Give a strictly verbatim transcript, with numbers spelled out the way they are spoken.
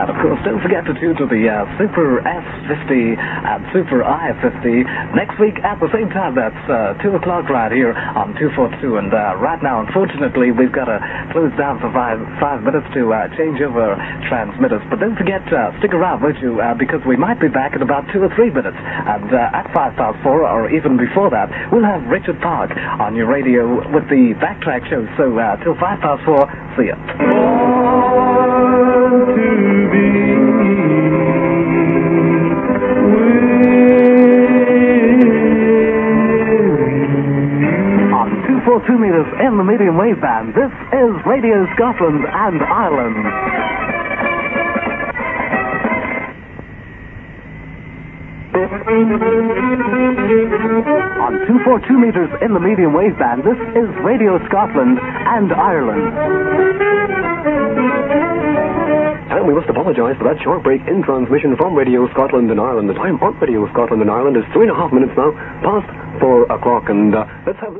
And of course, don't forget to tune to the uh, Super S fifty and Super I fifty next week at the same time. That's uh, two o'clock right here on two forty-two. And uh, right now, unfortunately, we've got to close down for five five minutes to uh, change over transmitters. But don't forget, uh, stick around, won't you? Uh, because we might be back in about two or three minutes. And uh, at five past four, or even before that, we'll have Richard Park on your radio with the Backtrack Show. So uh, till five past four, see ya. On two forty-two meters in the medium wave band, this is Radio Scotland and Ireland. On two forty-two meters in the medium wave band, this is Radio Scotland and Ireland. And we must apologise for that short break in transmission from Radio Scotland and Ireland. The time on Radio Scotland and Ireland is three and a half minutes now, past four o'clock, and uh, let's have...